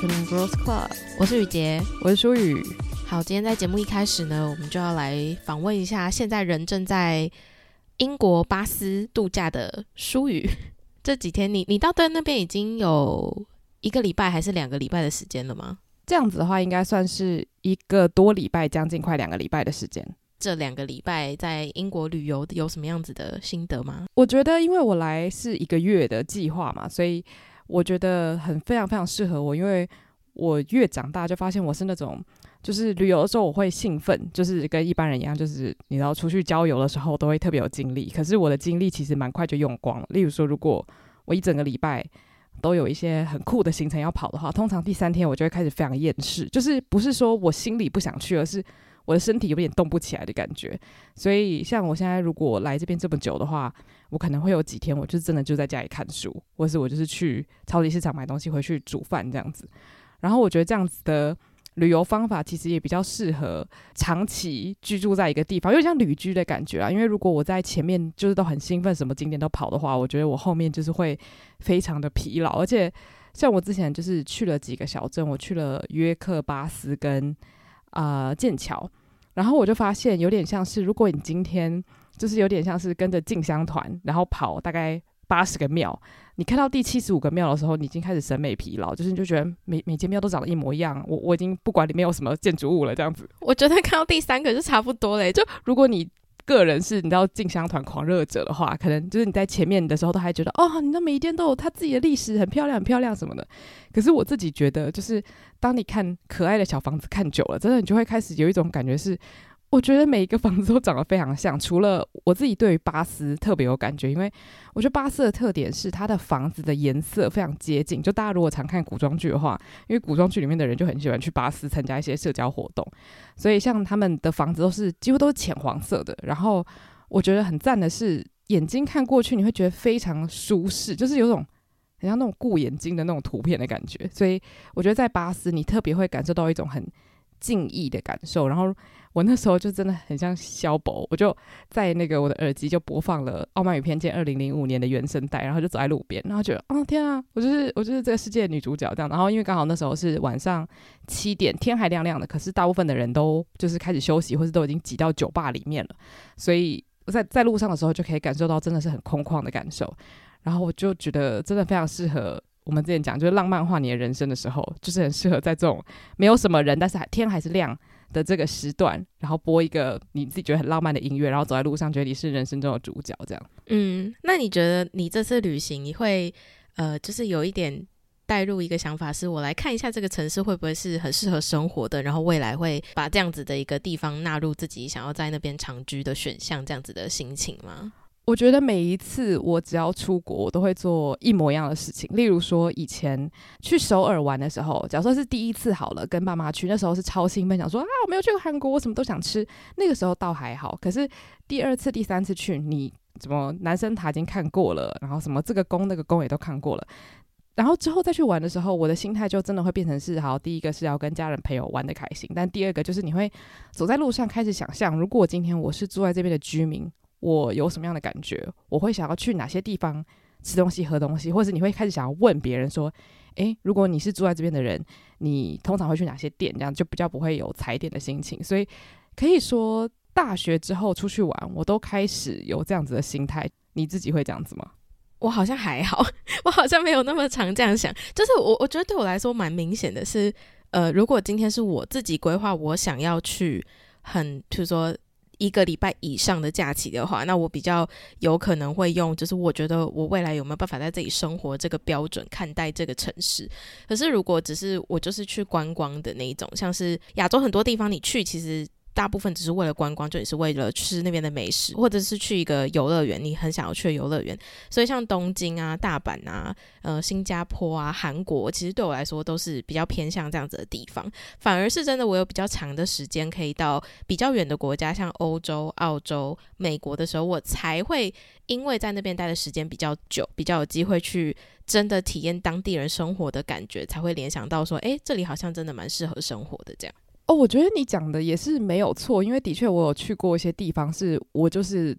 Afternoon Girls Club， 我是雨洁， 我是舒雨。 好，今天在节目一开始呢，我们就要来访问一下现在人正在英国巴斯度假的舒雨。这几天你到那边已经有1个礼拜还是2个礼拜的时间了吗？ 这样子的话应该算是1个多礼拜，将近快2个礼拜的时间。 这2个礼拜在英国旅游有什么样子的心得吗？ 我觉得因为我来是1个月的计划嘛，所以我觉得非常非常适合我，因为我越长大就发现我是那种就是旅游的时候我会兴奋，就是跟一般人一样，就是你知道出去郊游的时候都会特别有精力，可是我的精力其实蛮快就用光了。例如说，如果我一整个礼拜都有一些很酷的行程要跑的话，通常第3天我就会开始非常厌世，就是不是说我心里不想去，而是我的身体有点动不起来的感觉。所以像我现在如果来这边这么久的话，我可能会有几天我就真的就在家里看书，或是我就是去超级市场买东西回去煮饭这样子。然后我觉得这样子的旅游方法其实也比较适合长期居住在一个地方，有点像旅居的感觉啦。因为如果我在前面就是都很兴奋，什么景点都跑的话，我觉得我后面就是会非常的疲劳。而且像我之前就是去了几个小镇，我去了约克、巴斯跟剑桥，然后我就发现有点像是，如果你今天就是有点像是跟着进香团，然后跑大概80个庙，你看到第75个庙的时候，你已经开始审美疲劳，就是你就觉得每间庙都长得一模一样，我已经不管里面有什么建筑物了这样子。 我觉得看到第3个就差不多了，就如果你个人是你知道进香团狂热者的话，可能就是你在前面的时候都还觉得哦，你那每一间都有它自己的历史，很漂亮很漂亮什么的。可是我自己觉得，就是当你看可爱的小房子看久了，真的你就会开始有一种感觉是，我觉得每一个房子都长得非常像。除了我自己对于巴斯特别有感觉，因为我觉得巴斯的特点是它的房子的颜色非常接近。就大家如果常看古装剧的话，因为古装剧里面的人就很喜欢去巴斯参加一些社交活动，所以像他们的房子几乎都是浅黄色的。然后我觉得很赞的是，眼睛看过去你会觉得非常舒适，就是有种很像那种顾眼睛的那种图片的感觉。所以我觉得在巴斯你特别会感受到一种很静谧的感受。然后我那时候就真的很像小宝，我就在那个我的耳机就播放了《傲慢与偏见》2005年的原声带，然后就走在路边，然后觉得哦天啊，我就是这个世界的女主角这样。然后因为刚好那时候是晚上7点，天还亮亮的，可是大部分的人都就是开始休息，或是都已经挤到酒吧里面了，所以在路上的时候就可以感受到真的是很空旷的感受。然后我就觉得真的非常适合我们之前讲就是浪漫化你的人生的时候，就是很适合在这种没有什么人但是天还是亮的这个时段，然后播一个你自己觉得很浪漫的音乐，然后走在路上觉得你是人生中的主角这样。 那你觉得你这次旅行你会就是有一点带入一个想法，是我来看一下这个城市会不会是很适合生活的，然后未来会把这样子的一个地方纳入自己想要在那边长居的选项，这样子的心情吗？ 我觉得每一次我只要出国，我都会做一模一样的事情。例如说以前去首尔玩的时候，假如说是第一次好了，跟爸妈去，那时候是超兴奋，想说我没有去过韩国，我什么都想吃。那个时候倒还好，可是第2次第3次去，你什么男生塔已经看过了，然后什么这个宫那个宫也都看过了，然后之后再去玩的时候，我的心态就真的会变成是，好，第一个是要跟家人朋友玩得开心，但第2个就是你会走在路上开始想象，如果今天我是住在这边的居民，我有什么样的感觉，我会想要去哪些地方吃东西喝东西，或者你会开始想要问别人说如果你是住在这边的人，你通常会去哪些店，这样就比较不会有踩点的心情。所以可以说大学之后出去玩，我都开始有这样子的心态。你自己会这样子吗？ 我好像还好，我好像没有那么常这样想。就是我觉得对我来说蛮明显的是如果今天是我自己规划我想要去比如说1个礼拜以上的假期的话，那我比较有可能会用就是我觉得我未来有没有办法在这里生活这个标准看待这个城市。可是如果只是我就是去观光的那一种，像是亚洲很多地方你去其实大部分只是为了观光，就也是为了吃那边的美食，或者是去一个游乐园，你很想要去的游乐园。所以像东京啊、大阪啊、新加坡啊、韩国，其实对我来说都是比较偏向这样子的地方。反而是真的我有比较长的时间可以到比较远的国家，像欧洲、澳洲、美国的时候，我才会因为在那边待的时间比较久，比较有机会去真的体验当地人生活的感觉，才会联想到说这里好像真的蛮适合生活的这样。 我觉得你讲的也是没有错，因为的确我有去过一些地方是我就是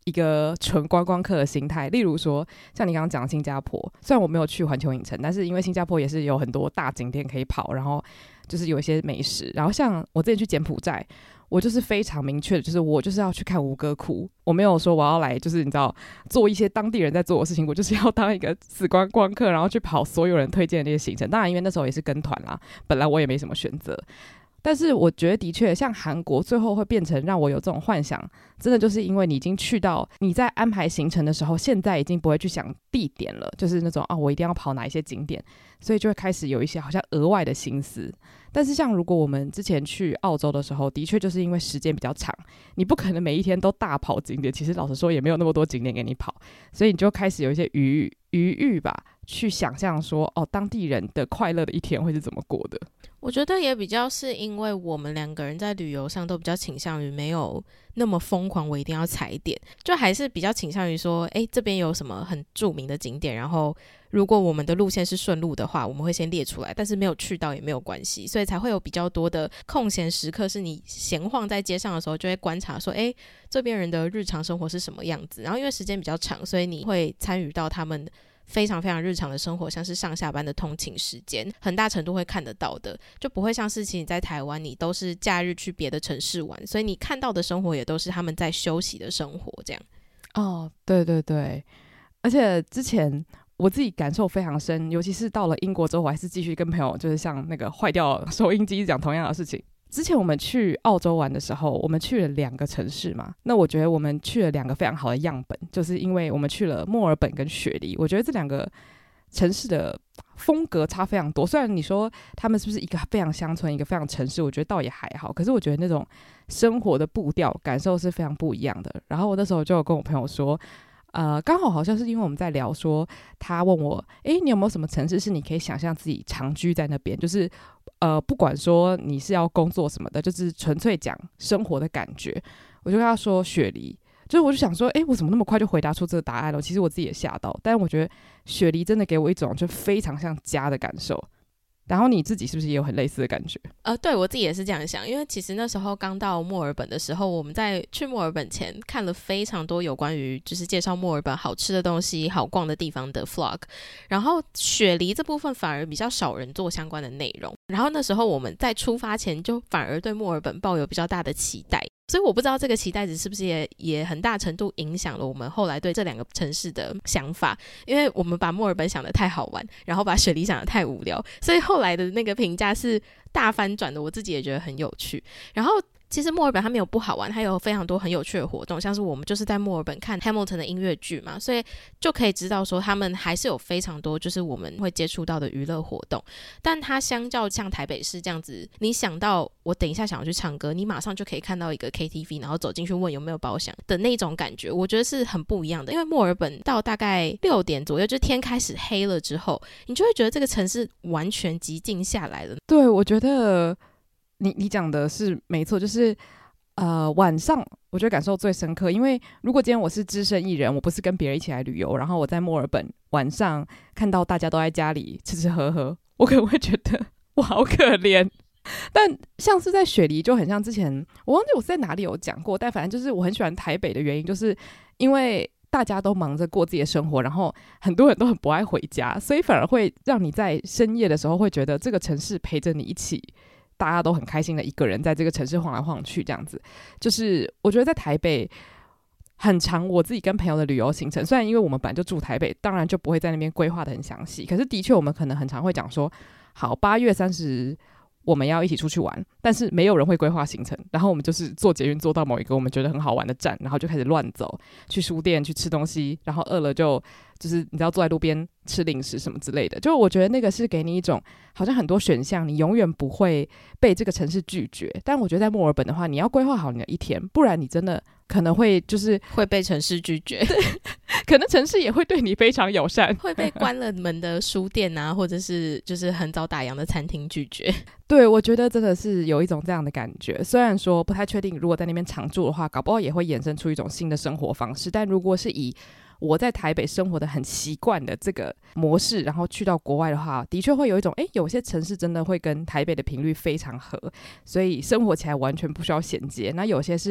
一个纯观光客的心态。例如说像你刚刚讲的新加坡，虽然我没有去环球影城，但是因为新加坡也是有很多大景点可以跑，然后就是有一些美食。然后像我之前去柬埔寨，我就是非常明确的，就是我就是要去看吴哥窟，我没有说我要来就是你知道做一些当地人在做的事情，我就是要当一个死观光客，然后去跑所有人推荐的那些行程。当然因为那时候也是跟团啦，本来我也没什么选择，但是我觉得的确像韩国最后会变成让我有这种幻想，真的就是因为你已经去到你在安排行程的时候，现在已经不会去想地点了，就是那种我一定要跑哪一些景点，所以就会开始有一些好像额外的心思。但是像如果我们之前去澳洲的时候，的确就是因为时间比较长，你不可能每一天都大跑景点，其实老实说也没有那么多景点给你跑，所以你就开始有一些余裕吧，去想象说当地人的快乐的一天会是怎么过的。 我觉得也比较是因为我们两个人在旅游上都比较倾向于没有那么疯狂，我一定要踩点，就还是比较倾向于说这边有什么很著名的景点，然后如果我们的路线是顺路的话，我们会先列出来，但是没有去到也没有关系，所以才会有比较多的空闲时刻，是你闲晃在街上的时候就会观察说这边人的日常生活是什么样子，然后因为时间比较长，所以你会参与到他们非常非常日常的生活，像是上下班的通勤时间，很大程度会看得到的，就不会像是其实你在台湾你都是假日去别的城市玩，所以你看到的生活也都是他们在休息的生活这样。 对对对，而且之前我自己感受非常深，尤其是到了英国之后，我还是继续跟朋友就是像那个坏掉收音机讲同样的事情。之前我们去澳洲玩的时候，我们去了2个城市嘛，那我觉得我们去了2个非常好的样本，就是因为我们去了墨尔本跟雪梨，我觉得这2个城市的风格差非常多。虽然你说他们是不是一个非常乡村一个非常城市，我觉得倒也还好，可是我觉得那种生活的步调感受是非常不一样的。然后我那时候就有跟我朋友说刚好像是因为我们在聊说，他问我你有没有什么城市是你可以想象自己长居在那边，就是不管说你是要工作什么的，就是纯粹讲生活的感觉。我就跟他说雪梨，就是我就想说我怎么那么快就回答出这个答案了，其实我自己也吓到，但我觉得雪梨真的给我一种就非常像家的感受。然后你自己是不是也有很类似的感觉？ 对，我自己也是这样想，因为其实那时候刚到墨尔本的时候，我们在去墨尔本前看了非常多有关于就是介绍墨尔本好吃的东西、好逛的地方的 vlog， 然后雪梨这部分反而比较少人做相关的内容，然后那时候我们在出发前就反而对墨尔本抱有比较大的期待，所以我不知道这个期待值是不是也很大程度影响了我们后来对这2个城市的想法，因为我们把墨尔本想得太好玩，然后把雪梨想得太无聊，所以后来的那个评价是大翻转的，我自己也觉得很有趣。然后其实墨尔本它没有不好玩，它有非常多很有趣的活动，像是我们就是在墨尔本看 Hamilton 的音乐剧嘛，所以就可以知道说他们还是有非常多就是我们会接触到的娱乐活动，但它相较像台北市这样子，你想到我等一下想要去唱歌，你马上就可以看到一个 KTV， 然后走进去问有没有包厢的那种感觉，我觉得是很不一样的。因为墨尔本到大概6点左右，就天开始黑了之后，你就会觉得这个城市完全寂静下来了。 对，我觉得你讲的是没错，就是晚上我觉得感受最深刻，因为如果今天我是只身一人，我不是跟别人一起来旅游，然后我在墨尔本晚上看到大家都在家里吃吃喝喝，我可能会觉得我好可怜。但像是在雪梨就很像之前我忘记我是在哪里有讲过，但反正就是我很喜欢台北的原因，就是因为大家都忙着过自己的生活，然后很多人都很不爱回家，所以反而会让你在深夜的时候会觉得这个城市陪着你一起，大家都很开心的一个人在这个城市晃来晃去这样子。就是我觉得在台北很长我自己跟朋友的旅游行程，虽然因为我们本来就住台北，当然就不会在那边规划的很详细，可是的确我们可能很常会讲说好8月30我们要一起出去玩，但是没有人会规划行程，然后我们就是坐捷运坐到某一个我们觉得很好玩的站，然后就开始乱走，去书店去吃东西，然后饿了就是你知道坐在路边吃零食什么之类的。就我觉得那个是给你一种好像很多选项，你永远不会被这个城市拒绝。但我觉得在墨尔本的话，你要规划好你的一天，不然你真的可能会就是会被城市拒绝可能城市也会对你非常友善， 会被关了门的书店啊，或者是就是很早打烊的餐厅拒绝。 对，我觉得真的是有一种这样的感觉。虽然说不太确定如果在那边常住的话，搞不好也会衍生出一种新的生活方式，但如果是以我在台北生活的很习惯的这个模式，然后去到国外的话，的确会有一种有些城市真的会跟台北的频率非常合，所以生活起来完全不需要衔接。那有些是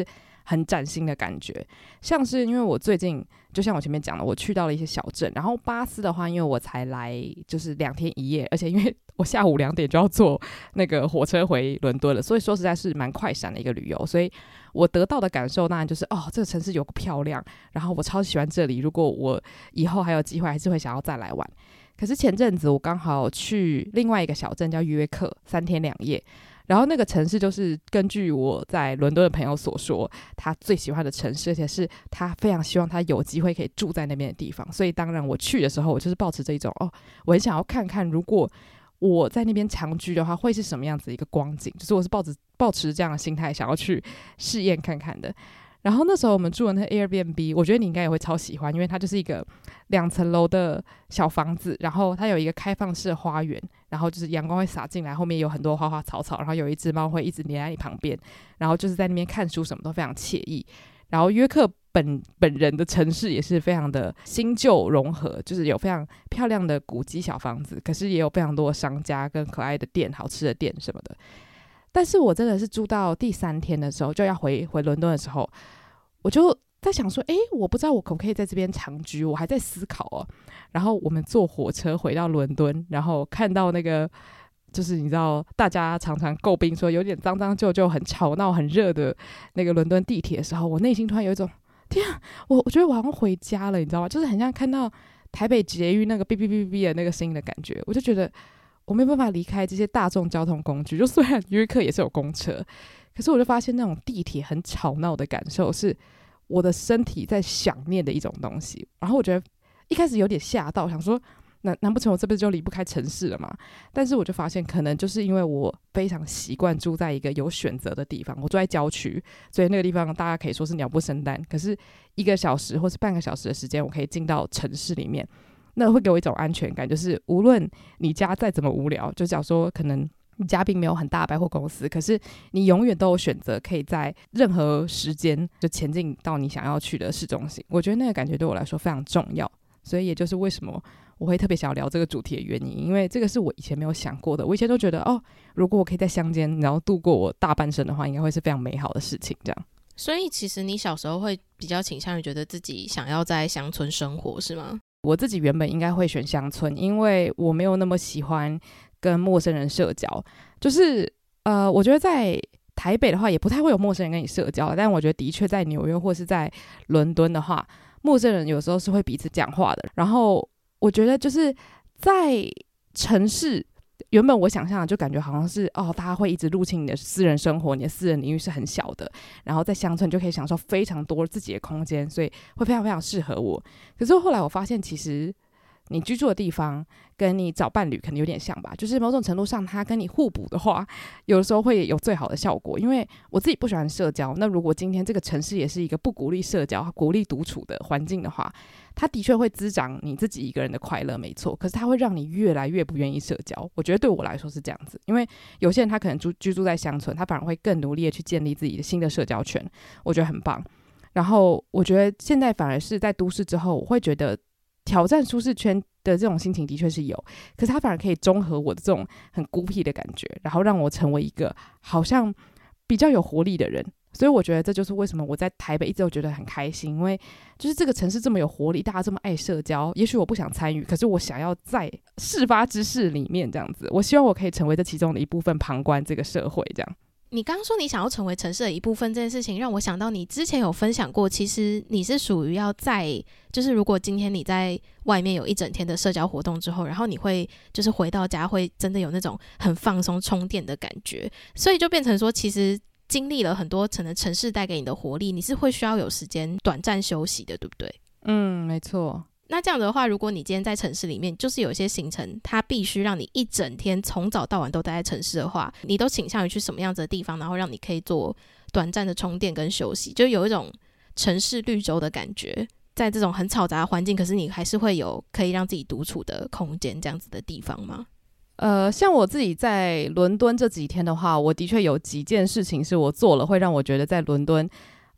很崭新的感觉。像是因为我最近就像我前面讲的，我去到了一些小镇，然后巴斯的话因为我才来就是2天1夜，而且因为我下午2点就要坐那个火车回伦敦了，所以说实在是蛮快闪的一个旅游。所以我得到的感受当然就是这个城市有个漂亮，然后我超喜欢这里，如果我以后还有机会还是会想要再来玩。可是前阵子我刚好去另外一个小镇叫约克，3天2夜，然后那个城市就是根据我在伦敦的朋友所说，他最喜欢的城市，而且是他非常希望他有机会可以住在那边的地方。所以当然我去的时候，我就是抱持这种我很想要看看如果我在那边长居的话会是什么样子的一个光景，就是我是抱持这样的心态想要去试验看看的。然后那时候我们住的那个 Airbnb， 我觉得你应该也会超喜欢，因为它就是一个2层楼的小房子，然后它有一个开放式的花园，然后就是阳光会洒进来，后面有很多花花草草，然后有一只猫会一直黏在你旁边，然后就是在那边看书什么都非常惬意。然后约克本人的城市也是非常的新旧融合，就是有非常漂亮的古迹小房子，可是也有非常多的商家跟可爱的店、好吃的店什么的。但是我真的是住到第3天的时候，就要回伦敦的时候，我就在想说我不知道我可不可以在这边长居，我还在思考然后我们坐火车回到伦敦，然后看到那个就是你知道大家常常诟病说有点脏脏旧旧很吵闹很热的那个伦敦地铁的时候，我内心突然有一种天啊，我觉得我好像回家了，你知道吗？就是很像看到台北捷运那个哔哔哔哔的那个声音的感觉。我就觉得我没办法离开这些大众交通工具，就虽然约克也是有公车，可是我就发现那种地铁很吵闹的感受是我的身体在想念的一种东西。然后我觉得一开始有点吓到，想说难不成我这辈子就离不开城市了吗？但是我就发现可能就是因为我非常习惯住在一个有选择的地方，我住在郊区，所以那个地方大家可以说是鸟不生蛋，可是1个小时或是半个小时的时间我可以进到城市里面，那会给我一种安全感，就是无论你家再怎么无聊，就假如说可能你家并没有很大的百货公司，可是你永远都有选择可以在任何时间就前进到你想要去的市中心。我觉得那个感觉对我来说非常重要，所以也就是为什么我会特别想要聊这个主题的原因，因为这个是我以前没有想过的。我以前都觉得如果我可以在乡间然后度过我大半生的话，应该会是非常美好的事情这样。 所以其实你小时候会比较倾向于觉得自己想要在乡村生活是吗？ 我自己原本应该会选乡村，因为我没有那么喜欢跟陌生人社交，就是我觉得在台北的话也不太会有陌生人跟你社交，但我觉得的确在纽约或是在伦敦的话，陌生人有时候是会彼此讲话的。然后我觉得就是在城市原本我想象的就感觉好像是大家会一直入侵你的私人生活，你的私人领域是很小的，然后在乡村就可以享受非常多自己的空间，所以会非常非常适合我。可是后来我发现其实你居住的地方跟你找伴侣可能有点像吧，就是某种程度上它跟你互补的话，有的时候会有最好的效果。因为我自己不喜欢社交，那如果今天这个城市也是一个不鼓励社交鼓励独处的环境的话，它的确会滋长你自己一个人的快乐没错，可是它会让你越来越不愿意社交。我觉得对我来说是这样子，因为有些人他可能居住在乡村，他反而会更努力的去建立自己的新的社交圈，我觉得很棒。然后我觉得现在反而是在都市之后，我会觉得挑战舒适圈的这种心情的确是有，可是它反而可以中和我的这种很孤僻的感觉，然后让我成为一个好像比较有活力的人。所以我觉得这就是为什么我在台北一直都觉得很开心，因为就是这个城市这么有活力，大家这么爱社交，也许我不想参与，可是我想要在事发之事里面这样子，我希望我可以成为这其中的一部分，旁观这个社会这样。 你刚刚说你想要成为城市的一部分这件事情，让我想到你之前有分享过，其实你是属于要在就是如果今天你在外面有一整天的社交活动之后，然后你会就是回到家会真的有那种很放松充电的感觉，所以就变成说其实经历了很多可能城市带给你的活力，你是会需要有时间短暂休息的，对不对？ 没错。 那这样的话，如果你今天在城市里面就是有一些行程它必须让你一整天从早到晚都待在城市的话，你都倾向于去什么样子的地方，然后让你可以做短暂的充电跟休息，就有一种城市绿洲的感觉，在这种很嘈杂的环境，可是你还是会有可以让自己独处的空间这样子的地方吗？ 像我自己在伦敦这几天的话，我的确有几件事情是我做了会让我觉得在伦敦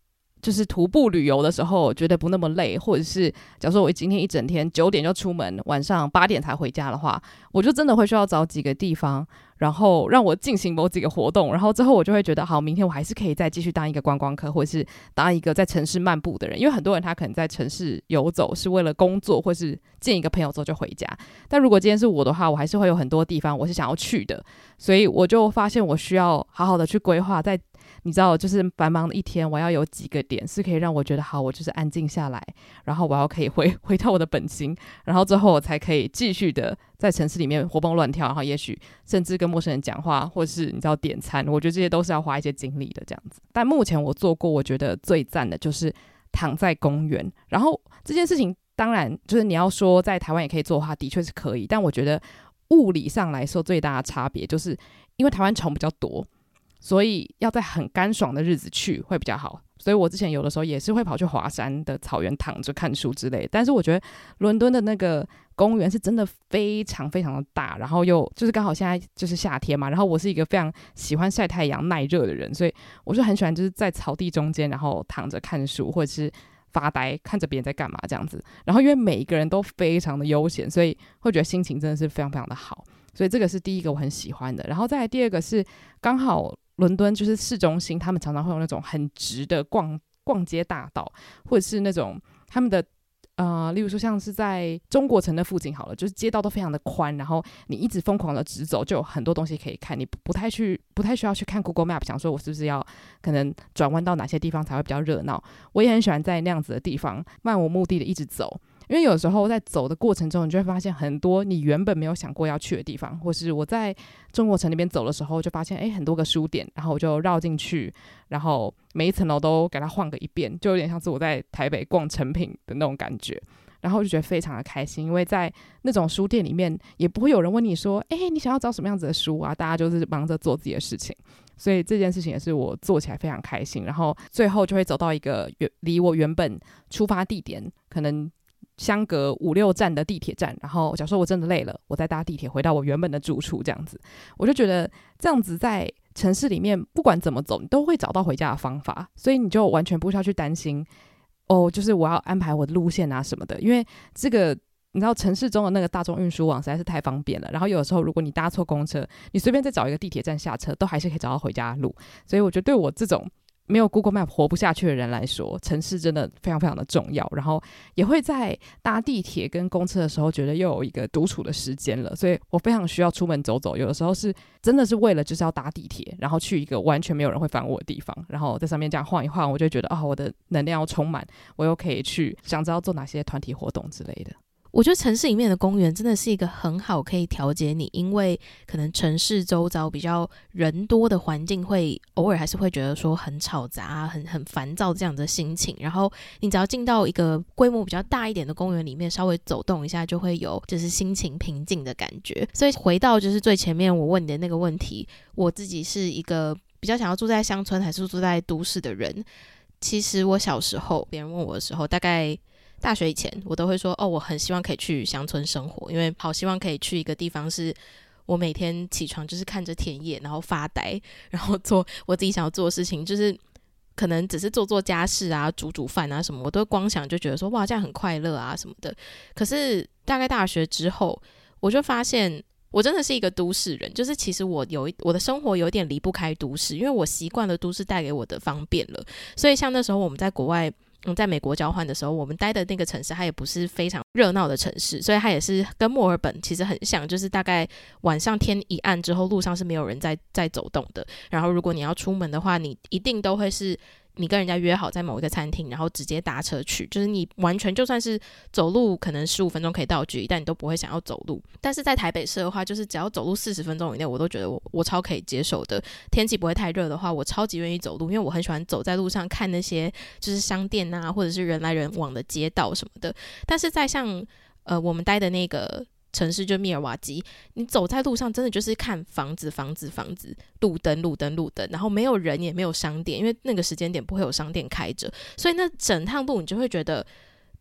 就是徒步旅游的时候觉得不那么累，或者是假如说我今天一整天9点就出门，晚上8点才回家的话，我就真的会需要找几个地方，然后让我进行某几个活动，然后之后我就会觉得好，明天我还是可以再继续当一个观光客，或者是当一个在城市漫步的人。因为很多人他可能在城市游走是为了工作，或是见一个朋友之后就回家，但如果今天是我的话，我还是会有很多地方我是想要去的，所以我就发现我需要好好的去规划，在你知道就是繁忙的一天，我要有几个点是可以让我觉得好，我就是安静下来，然后我要可以回到我的本心，然后之后我才可以继续的在城市里面活蹦乱跳，然后也许甚至跟陌生人讲话，或是你知道点餐，我觉得这些都是要花一些精力的这样子。但目前我做过我觉得最赞的就是躺在公园，然后这件事情当然就是你要说在台湾也可以做的话，的确是可以，但我觉得物理上来说最大的差别就是因为台湾虫比较多，所以要在很干爽的日子去会比较好。所以我之前有的时候也是会跑去华山的草原躺着看书之类的，但是我觉得伦敦的那个公园是真的非常非常的大，然后又就是刚好现在就是夏天嘛，然后我是一个非常喜欢晒太阳耐热的人，所以我就很喜欢就是在草地中间然后躺着看书，或者是发呆看着别人在干嘛这样子。然后因为每一个人都非常的悠闲，所以会觉得心情真的是非常非常的好，所以这个是第一个我很喜欢的。然后再来第二个是刚好伦敦就是市中心，他们常常会有那种很直的逛街大道，或者是那种他们的例如说像是在中国城的附近好了，就是街道都非常的宽，然后你一直疯狂的直走，就有很多东西可以看，你不太需要去看 Google Map 想说我是不是要可能转弯到哪些地方才会比较热闹。我也很喜欢在那样子的地方漫无目的的一直走，因为有时候在走的过程中，你就会发现很多你原本没有想过要去的地方，或是我在中国城那边走的时候，就发现很多个书店，然后我就绕进去，然后每一层楼都给它晃个一遍，就有点像是我在台北逛诚品的那种感觉。然后就觉得非常的开心，因为在那种书店里面也不会有人问你说你想要找什么样子的书啊，大家就是忙着做自己的事情，所以这件事情也是我做起来非常开心。然后最后就会走到一个离我原本出发地点可能相隔5-6站的地铁站，然后假如说我真的累了，我再搭地铁回到我原本的住处这样子。我就觉得这样子在城市里面不管怎么走你都会找到回家的方法，所以你就完全不需要去担心就是我要安排我的路线啊什么的，因为这个你知道城市中的那个大众运输网实在是太方便了，然后有的时候如果你搭错公车，你随便再找一个地铁站下车都还是可以找到回家的路。所以我觉得对我这种没有 Google Map 活不下去的人来说，城市真的非常非常的重要，然后也会在搭地铁跟公车的时候觉得又有一个独处的时间了，所以我非常需要出门走走，有的时候是真的是为了就是要搭地铁，然后去一个完全没有人会烦我的地方，然后在上面这样晃一晃，我就觉得我的能量要充满，我又可以去想知道做哪些团体活动之类的。 我觉得城市里面的公园真的是一个很好可以调节你，因为可能城市周遭比较人多的环境会偶尔还是会觉得说很吵杂很烦躁这样的心情，然后你只要进到一个规模比较大一点的公园里面稍微走动一下，就会有就是心情平静的感觉。所以回到就是最前面我问你的那个问题，我自己是一个比较想要住在乡村还是住在都市的人。其实我小时候别人问我的时候，大概大学以前我都会说我很希望可以去乡村生活，因为好希望可以去一个地方是我每天起床就是看着田野然后发呆，然后做我自己想要做的事情，就是可能只是做家事啊煮饭啊什么，我都光想就觉得说哇这样很快乐啊什么的。可是大概大学之后我就发现我真的是一个都市人，就是其实我的生活有点离不开都市，因为我习惯了都市带给我的方便了。所以像那时候我们在国外在美国交换的时候，我们待的那个城市它也不是非常热闹的城市，所以它也是跟墨尔本其实很像，就是大概晚上天一暗之后路上是没有人在走动的，然后如果你要出门的话，你一定都会是你跟人家约好在某一个餐厅，然后直接搭车去，就是你完全就算是走路可能15分钟可以到的距离，但你都不会想要走路。但是在台北市的话，就是只要走路40分钟以内，我都觉得我超可以接受的。天气不会太热的话，我超级愿意走路，因为我很喜欢走在路上看那些就是商店啊，或者是人来人往的街道什么的。但是在像我们待的那个城市就密尔瓦基，你走在路上真的就是看房子，路灯，然后没有人也没有商店，因为那个时间点不会有商店开着，所以那整趟路你就会觉得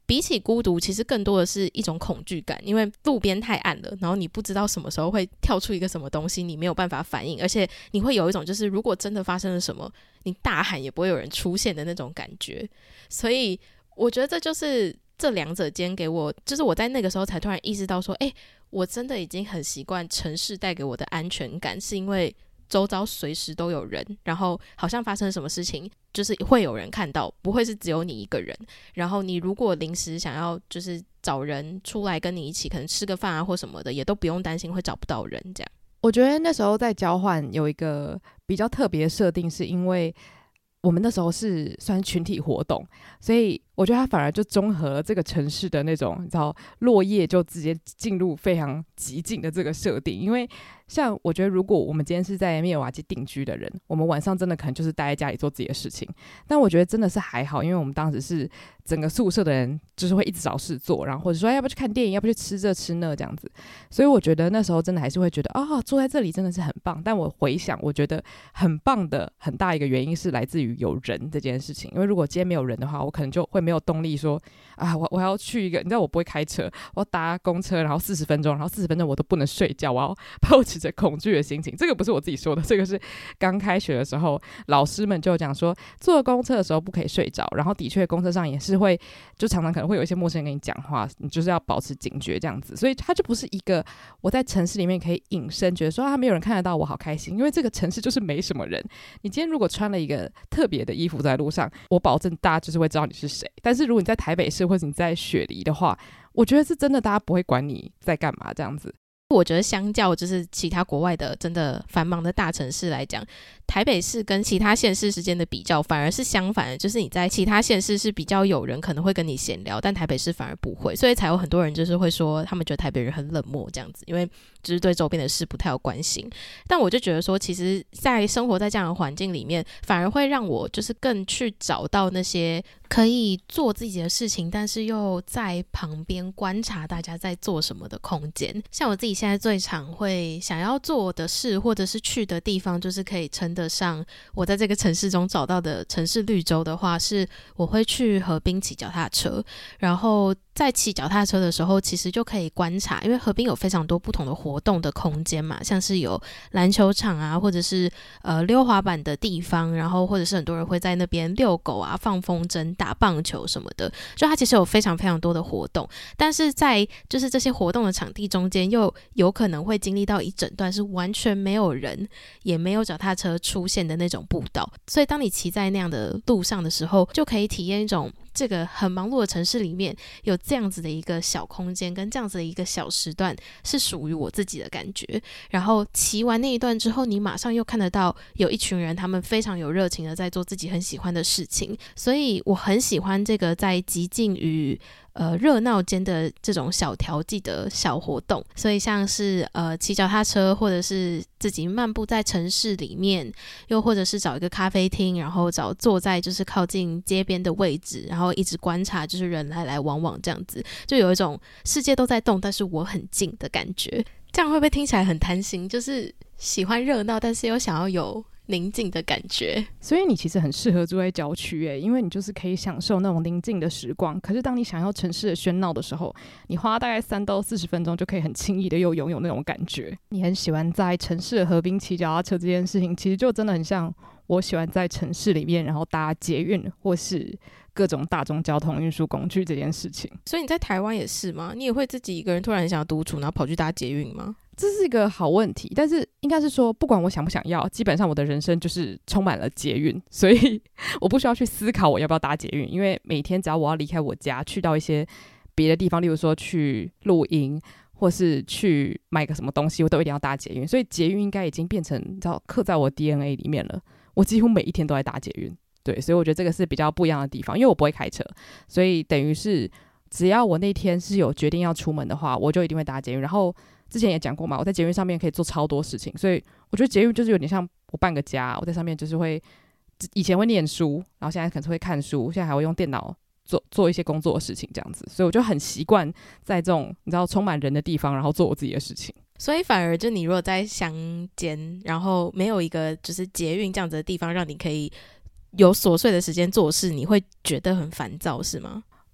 比起孤独，其实更多的是一种恐惧感，因为路边太暗了，然后你不知道什么时候会跳出一个什么东西，你没有办法反应，而且你会有一种就是如果真的发生了什么，你大喊也不会有人出现的那种感觉。所以我觉得这就是这两者间给我，就是我在那个时候才突然意识到说，我真的已经很习惯城市带给我的安全感，是因为周遭随时都有人，然后好像发生什么事情就是会有人看到，不会是只有你一个人，然后你如果临时想要就是找人出来跟你一起可能吃个饭啊或什么的，也都不用担心会找不到人这样。 我觉得那时候在交换有一个比较特别的设定，是因为我们那时候是算群体活动，所以我觉得它反而就综合了这个城市的那种你知道落叶就直接进入非常极静的这个设定。因为像我觉得如果我们今天是在密尔瓦基定居的人，我们晚上真的可能就是待在家里做自己的事情，但我觉得真的是还好，因为我们当时是整个宿舍的人就是会一直找事做，然后或者说要不要去看电影，要不要去吃这吃那这样子，所以我觉得那时候真的还是会觉得坐在这里真的是很棒。但我回想我觉得很棒的很大一个原因是来自于有人这件事情，因为如果今天没有人的话，我可能就会没有动力说我要去一个，你知道我不会开车，我要搭公车，然后40分钟，然后40分钟我都不能睡觉，我要抱持着恐惧的心情。这个不是我自己说的，这个是刚开学的时候老师们就讲说坐公车的时候不可以睡着，然后的确公车上也是会就常常可能会有一些陌生人跟你讲话，你就是要保持警觉这样子。所以它就不是一个我在城市里面可以隐身觉得说没有人看得到我好开心，因为这个城市就是没什么人。你今天如果穿了一个特别的衣服在路上，我保证大家就是会知道你是谁，但是如果你在台北市或者你在雪梨的话，我觉得是真的大家不会管你在干嘛这样子。 我觉得相较就是其他国外的真的繁忙的大城市来讲，台北市跟其他县市之间的比较反而是相反的，就是你在其他县市是比较有人可能会跟你闲聊，但台北市反而不会，所以才有很多人就是会说他们觉得台北人很冷漠这样子，因为就是对周边的事不太有关心。但我就觉得说其实在生活在这样的环境里面，反而会让我就是更去找到那些可以做自己的事情，但是又在旁边观察大家在做什么的空间。像我自己现在最常会想要做的事或者是去的地方，就是可以称得上我在这个城市中找到的城市绿洲的话，是我会去河滨骑脚踏车。然后在骑脚踏车的时候其实就可以观察，因为河滨有非常多不同的活动的空间嘛，像是有篮球场啊，或者是溜滑板的地方，然后或者是很多人会在那边遛狗啊、放风筝、打棒球什么的，就它其实有非常非常多的活动。但是在就是这些活动的场地中间，又有可能会经历到一整段是完全没有人也没有脚踏车出现的那种步道，所以当你骑在那样的路上的时候，就可以体验一种这个很忙碌的城市里面有这样子的一个小空间跟这样子的一个小时段是属于我自己的感觉。然后骑完那一段之后，你马上又看得到有一群人他们非常有热情的在做自己很喜欢的事情，所以我很喜欢这个在极静与热闹间的这种小调剂的小活动。所以像是骑脚踏车，或者是自己漫步在城市里面，又或者是找一个咖啡厅，然后坐在就是靠近街边的位置，然后一直观察就是人来来往往这样子，就有一种世界都在动但是我很静的感觉。这样会不会听起来很贪心，就是喜欢热闹但是又想要有宁静的感觉？ 所以你其实很适合住在郊区耶，因为你就是可以享受那种宁静的时光。可是当你想要城市的喧闹的时候，你花大概3到40分钟就可以很轻易的又拥有那种感觉。你很喜欢在城市的河滨骑脚踏车这件事情，其实就真的很像我喜欢在城市里面然后搭捷运或是各种大众交通运输工具这件事情。 所以你在台湾也是吗？你也会自己一个人突然很想要独处，然后跑去搭捷运吗？ 这是一个好问题，但是应该是说不管我想不想要，基本上我的人生就是充满了捷运，所以我不需要去思考我要不要搭捷运，因为每天只要我要离开我家去到一些别的地方，例如说去录音或是去买个什么东西，我都一定要搭捷运。所以捷运应该已经变成你知道刻在我 DNA 里面了，我几乎每一天都在搭捷运。对，所以我觉得这个是比较不一样的地方，因为我不会开车，所以等于是只要我那天是有决定要出门的话，我就一定会搭捷运。然后之前也讲过嘛，我在捷运上面可以做超多事情，所以我觉得捷运就是有点像我半个家。我在上面就是会以前会念书，然后现在可能会看书，现在还会用电脑做一些工作的事情这样子，所以我就很习惯在这种你知道充满人的地方，然后做我自己的事情。 所以反而就你如果在乡间，然后没有一个就是捷运这样子的地方让你可以有琐碎的时间做事，你会觉得很烦躁是吗？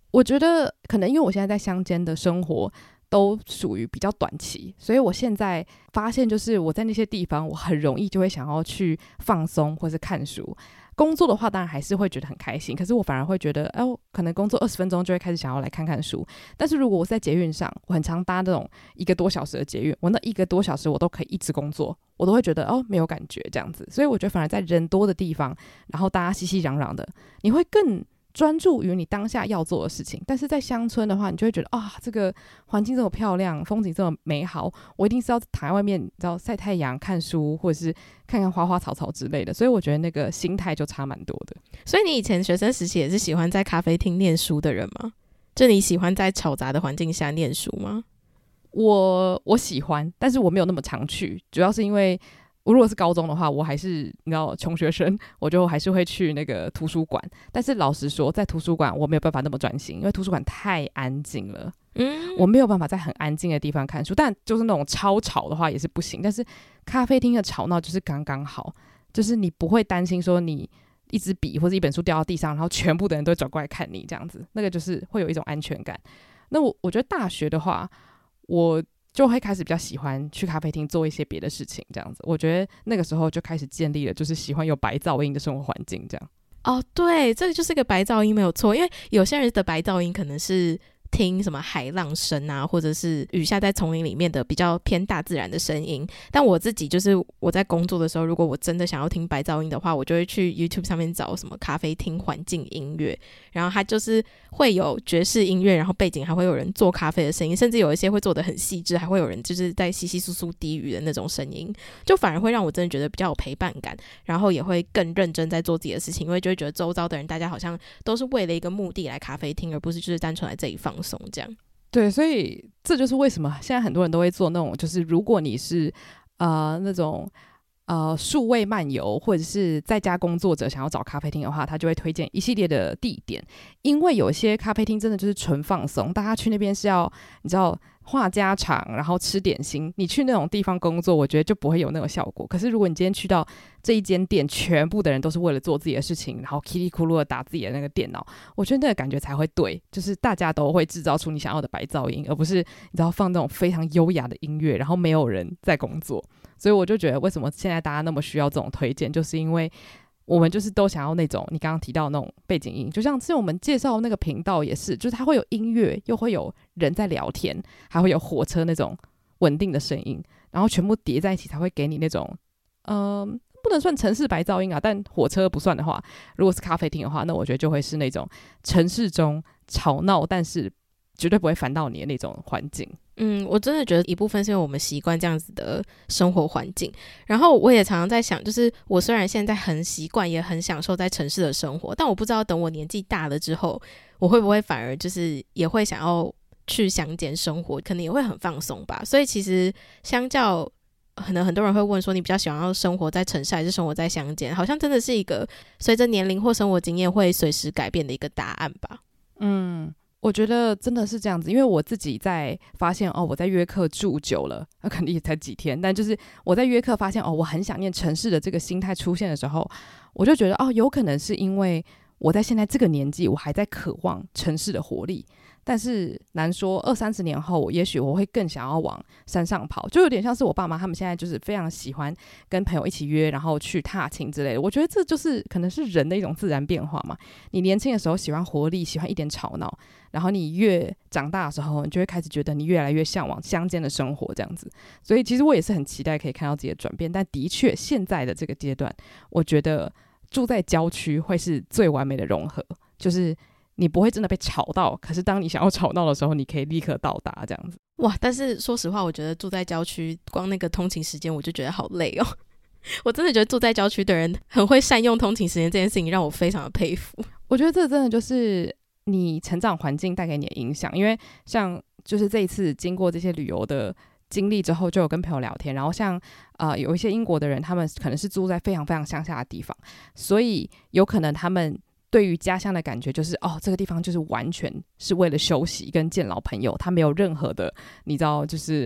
我觉得可能因为我现在在乡间的生活都属于比较短期，所以我现在发现就是我在那些地方我很容易就会想要去放松或是看书。工作的话当然还是会觉得很开心，可是我反而会觉得可能工作20分钟就会开始想要来看看书。但是如果我在捷运上，我很常搭那种1个多小时的捷运，我那1个多小时我都可以一直工作，我都会觉得没有感觉这样子。所以我觉得反而在人多的地方，然后大家熙熙攘攘的，你会更专注于你当下要做的事情。但是在乡村的话，你就会觉得这个环境这么漂亮，风景这么美好，我一定是要躺在外面，你知道晒太阳、看书，或者是看看花花草草之类的。所以我觉得那个心态就差蛮多的。 所以你以前学生时期也是喜欢在咖啡厅念书的人吗？就你喜欢在嘈杂的环境下念书吗？ 我喜欢，但是我没有那么常去，主要是因为我如果是高中的话，我还是你知道穷学生，我就还是会去那个图书馆。但是老实说，在图书馆我没有办法那么专心，因为图书馆太安静了。我没有办法在很安静的地方看书，但就是那种超吵的话也是不行。但是咖啡厅的吵闹就是刚刚好，就是你不会担心说你一支笔或者一本书掉到地上，然后全部的人都会转过来看你这样子，那个就是会有一种安全感。那我觉得大学的话，我就会开始比较喜欢去咖啡厅做一些别的事情这样子。我觉得那个时候就开始建立了就是喜欢有白噪音的生活环境这样。 对，这个就是个白噪音没有错，因为有些人的白噪音可能是听什么海浪声啊，或者是雨下在丛林里面的比较偏大自然的声音。但我自己就是我在工作的时候，如果我真的想要听白噪音的话，我就会去 YouTube 上面找什么咖啡厅环境音乐，然后它就是会有爵士音乐，然后背景还会有人做咖啡的声音，甚至有一些会做得很细致，还会有人就是在窸窸窣窣低语的那种声音，就反而会让我真的觉得比较有陪伴感，然后也会更认真在做自己的事情，因为就会觉得周遭的人大家好像都是为了一个目的来咖啡厅，而不是就是单纯来这里放松这样。 对，所以这就是为什么现在很多人都会做那种，就是如果你是那种数位漫游或者是在家工作者想要找咖啡厅的话，他就会推荐一系列的地点。因为有些咖啡厅真的就是纯放松，大家去那边是要你知道话家常，然后吃点心。你去那种地方工作，我觉得就不会有那种效果。可是如果你今天去到这一间店，全部的人都是为了做自己的事情，然后叽里咕噜的打自己的那个电脑，我觉得那个感觉才会对，就是大家都会制造出你想要的白噪音，而不是你知道放那种非常优雅的音乐，然后没有人在工作。所以我就觉得为什么现在大家那么需要这种推荐，就是因为我们就是都想要那种你刚刚提到的那种背景音，就像是我们介绍的那个频道也是，就是它会有音乐，又会有人在聊天，还会有火车那种稳定的声音，然后全部叠在一起才会给你那种不能算城市白噪音啊，但火车不算的话，如果是咖啡厅的话，那我觉得就会是那种城市中吵闹但是绝对不会烦到你的那种环境。 我真的觉得一部分是因为我们习惯这样子的生活环境，然后我也常常在想，就是我虽然现在很习惯也很享受在城市的生活，但我不知道等我年纪大了之后，我会不会反而就是也会想要去乡间生活，可能也会很放松吧。所以其实相较可能很多人会问说，你比较喜欢要生活在城市还是生活在乡间，好像真的是一个随着年龄或生活经验会随时改变的一个答案吧。 我觉得真的是这样子，因为我自己在发现我在约克住久了，可能也才几天，但就是我在约克发现我很想念城市的这个心态出现的时候，我就觉得有可能是因为我在现在这个年纪，我还在渴望城市的活力。但是难说20-30年后，也许我会更想要往山上跑，就有点像是我爸妈他们现在就是非常喜欢跟朋友一起约，然后去踏青之类的。我觉得这就是可能是人的一种自然变化嘛。你年轻的时候喜欢活力，喜欢一点吵闹，然后你越长大的时候，你就会开始觉得你越来越向往乡间的生活这样子。所以其实我也是很期待可以看到自己的转变，但的确现在的这个阶段，我觉得住在郊区会是最完美的融合，就是你不会真的被吵到，可是当你想要吵闹的时候，你可以立刻到达这样子。 哇，但是说实话，我觉得住在郊区，光那个通勤时间我就觉得好累哦。我真的觉得住在郊区的人很会善用通勤时间这件事情，让我非常的佩服。 我觉得这真的就是你成长环境带给你的影响，因为像就是这一次经过这些旅游的经历之后，就有跟朋友聊天，然后像有一些英国的人，他们可能是住在非常非常乡下的地方，所以有可能他们对于家乡的感觉就是这个地方就是完全是为了休息跟见老朋友，他没有任何的你知道就是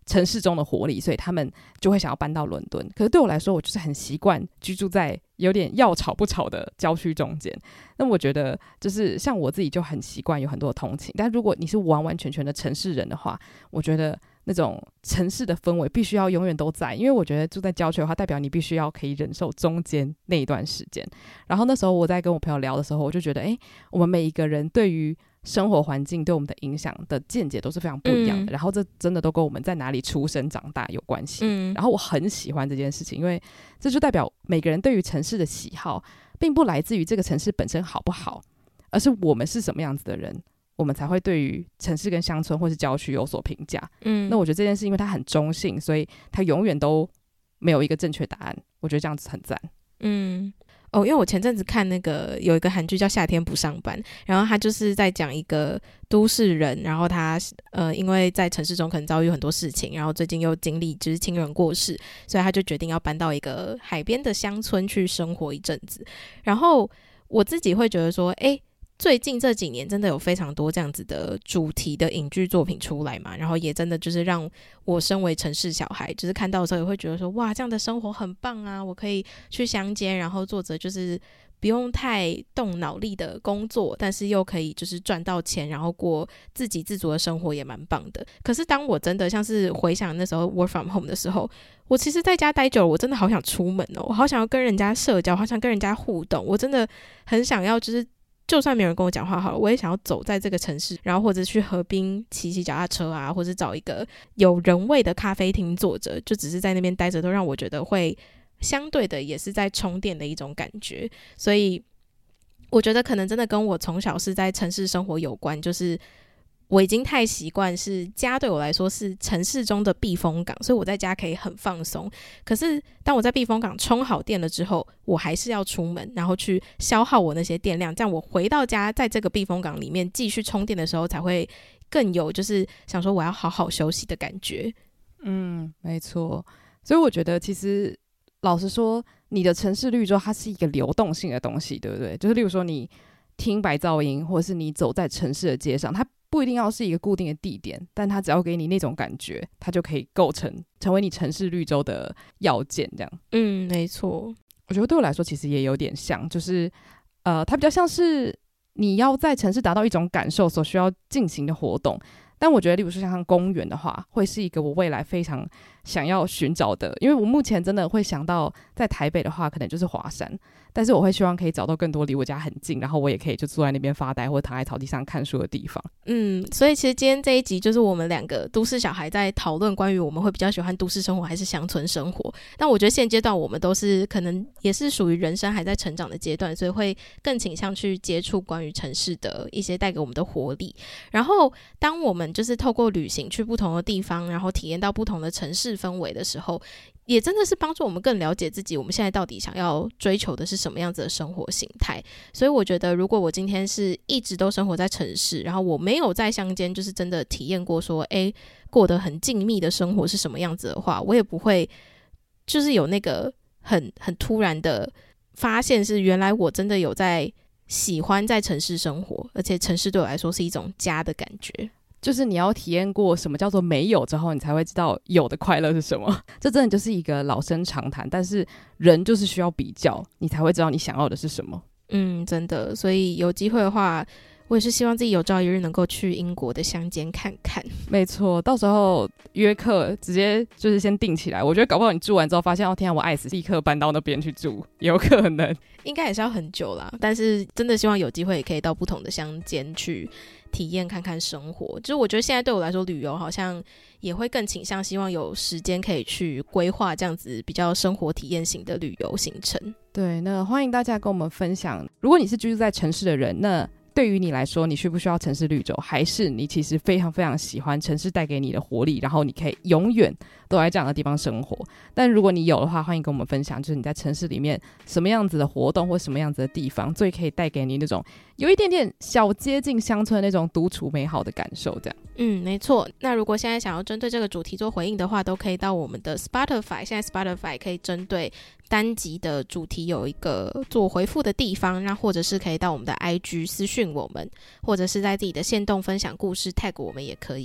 城市中的活力，所以他们就会想要搬到伦敦。可是对我来说，我就是很习惯居住在有点要吵不吵的郊区中间。那我觉得就是像我自己就很习惯有很多的通勤，但如果你是完完全全的城市人的话，我觉得那种城市的氛围必须要永远都在，因为我觉得住在郊区的话，代表你必须要可以忍受中间那一段时间。然后那时候我在跟我朋友聊的时候，我就觉得我们每一个人对于生活环境对我们的影响的见解都是非常不一样的，然后这真的都跟我们在哪里出生长大有关系。然后我很喜欢这件事情，因为这就代表每个人对于城市的喜好并不来自于这个城市本身好不好，而是我们是什么样子的人，我们才会对于城市跟乡村或是郊区有所评价。那我觉得这件事因为它很中性，所以它永远都没有一个正确答案，我觉得这样子很赞。 因为我前阵子看那个有一个韩剧叫《夏天不上班》，然后他就是在讲一个都市人，然后他因为在城市中可能遭遇很多事情，然后最近又经历就是亲人过世，所以他就决定要搬到一个海边的乡村去生活一阵子。然后我自己会觉得说最近这几年真的有非常多这样子的主题的影剧作品出来嘛，然后也真的就是让我身为城市小孩就是看到的时候也会觉得说哇，这样的生活很棒啊，我可以去乡间，然后做着就是不用太动脑力的工作，但是又可以就是赚到钱，然后过自给自足的生活，也蛮棒的。可是当我真的像是回想那时候 work from home 的时候，我其实在家待久了，我真的好想出门哦，我好想要跟人家社交，好想跟人家互动，我真的很想要就是就算没有人跟我讲话好了，我也想要走在这个城市，然后或者去河滨骑脚踏车啊，或者找一个有人味的咖啡厅坐着，就只是在那边待着，都让我觉得会相对的也是在充电的一种感觉。所以我觉得可能真的跟我从小是在城市生活有关，就是我已经太习惯是家对我来说是城市中的避风港，所以我在家可以很放松。可是当我在避风港充好电了之后，我还是要出门，然后去消耗我那些电量，这样我回到家在这个避风港里面继续充电的时候，才会更有就是想说我要好好休息的感觉。 没错。所以我觉得其实老实说，你的城市绿洲它是一个流动性的东西，对不对？就是例如说你听白噪音，或者是你走在城市的街上，它不一定要是一个固定的地点，但它只要给你那种感觉，它就可以成为你城市绿洲的要件这样。 没错。 我觉得对我来说其实也有点像，就是它比较像是你要在城市达到一种感受所需要进行的活动。但我觉得例如说像公园的话，会是一个我未来非常想要寻找的，因为我目前真的会想到在台北的话可能就是华山，但是我会希望可以找到更多离我家很近，然后我也可以就坐在那边发呆或者躺在草地上看书的地方。 所以其实今天这一集就是我们两个都市小孩在讨论关于我们会比较喜欢都市生活还是乡村生活。但我觉得现阶段我们都是可能也是属于人生还在成长的阶段，所以会更倾向去接触关于城市的一些带给我们的活力。然后当我们就是透过旅行去不同的地方，然后体验到不同的城市氛围的时候，也真的是帮助我们更了解自己，我们现在到底想要追求的是什么样子的生活形态。所以我觉得如果我今天是一直都生活在城市，然后我没有在乡间就是真的体验过说过得很静谧的生活是什么样子的话，我也不会就是有那个很突然的发现是原来我真的有在喜欢在城市生活，而且城市对我来说是一种家的感觉。 就是你要体验过什么叫做没有之后，你才会知道有的快乐是什么。这真的就是一个老生常谈，但是人就是需要比较，你才会知道你想要的是什么。 真的。所以有机会的话，我也是希望自己有朝一日能够去英国的乡间看看。 没错，到时候约课直接就是先定起来，我觉得搞不好你住完之后发现天啊我爱死，立刻搬到那边去住，有可能。 应该也是要很久啦，但是真的希望有机会也可以到不同的乡间去体验看看生活。就是我觉得现在对我来说旅游好像也会更倾向希望有时间可以去规划这样子比较生活体验型的旅游行程。 对，那欢迎大家跟我们分享，如果你是居住在城市的人，那对于你来说你需不需要城市绿洲，还是你其实非常非常喜欢城市带给你的活力，然后你可以永远都在这样的地方生活。但如果你有的话，欢迎跟我们分享，就是你在城市里面什么样子的活动或什么样子的地方最可以带给你那种有一点点小接近乡村那种独处美好的感受这样。 没错。那如果现在想要针对这个主题做回应的话，都可以到我们的 Spotify， 现在 Spotify 可以针对单集的主题有一个做回复的地方，那或者是可以到我们的 IG 私讯我们，或者是在自己的限动分享故事 tag 我们也可以。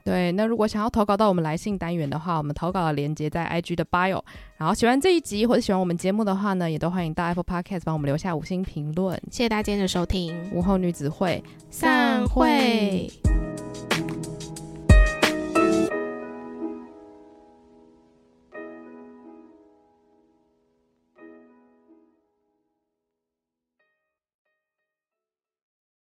对，那如果想要投稿到我们来信单元的话，我们投稿的连结在 IG 的 bio。然后喜欢这一集或者喜欢我们节目的话呢，也都欢迎到 Apple Podcast 帮我们留下5星评论。 谢谢大家今天的收听， 午后女子会散会。